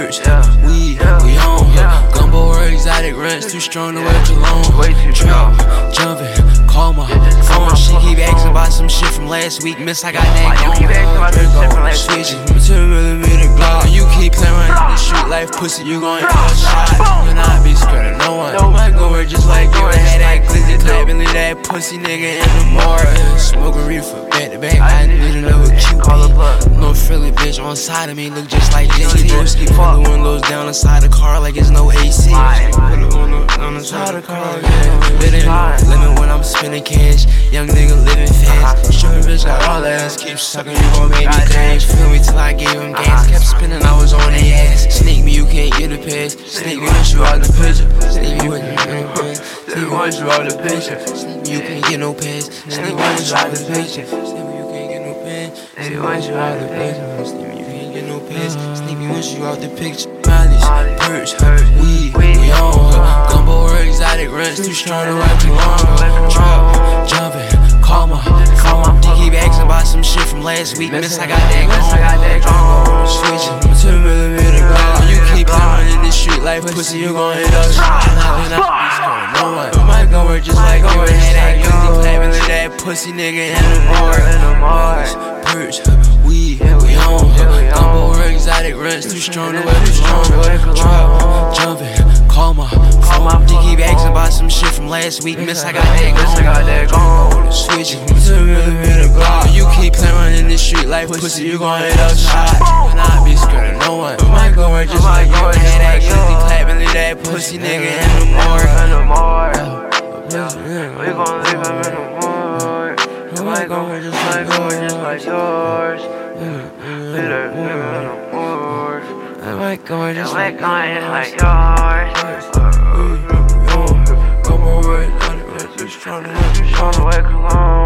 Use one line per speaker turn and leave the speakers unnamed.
perks, weed, we on. Gumbo or exotic rents, too strong to wear cologne.
Way too strong.
Jumping, call my phone. She keep asking about some shit from last week. Miss, I got that
You keep asking about some shit from last week.
Switching, 10mm Glock. You keep playing around in the street life, pussy, you gon' get a shot. And I be scared of no one. Might go where just like you. I had that glizzy clap and leave that pussy nigga in the morning. Smoking reefer, back to back. I need another QP. No Philly bitch on side of me, look just like JT. Broski pull the windows down inside the car like it's no AC. Put it on the side of the car, yeah. Limit when I'm spending cash. Young nigga living fast. Sugar bitch got all that ass. Keep sucking, you gon' make me crash. Feel me till I gave him gas. Kept spinning, I was on their ass. Sneak me, you can't get a pass. Sneak me, once you out the picture. Sneak me, once you out the picture. Sneak me, you can't get no pass. Sneak me, once you out the picture. Sneak me, you can't get no pass. Sneak me, once you out the picture. Sneak me, you can't get no pass. Sneak me, once you out the picture. Molly's, perch, weed, we on. Gumbo or exotic rents, too strong to wear cologne. Trap, jumping, call my phone. They keep asking about some shit from last week. Miss, I got that gone. Switching, 10mm Glock. You keep playing in the street life, pussy, you gon' hit us. No one. Might go where just like you. Had that glizzy clap and leave that pussy nigga in the morning. Perch, weed, we on. Gumbo or exotic rents, too strong to wear cologne. Trap, jumping, call my phone. They keep asking about some shit from last week. Miss, I got that gone. Switching, 10mm Glock. You keep playing around in the street life, pussy, you gon' hit up shot. And I be scared of no one. Might go where just like you. Had that glizzy clap and leave that pussy nigga in the morning.
We gon' leave him in the morning. We might go where just like yours. Leave that nigga in the morning.
I might go where just like
yours.
Come over, too strong to
Tryna wake alone.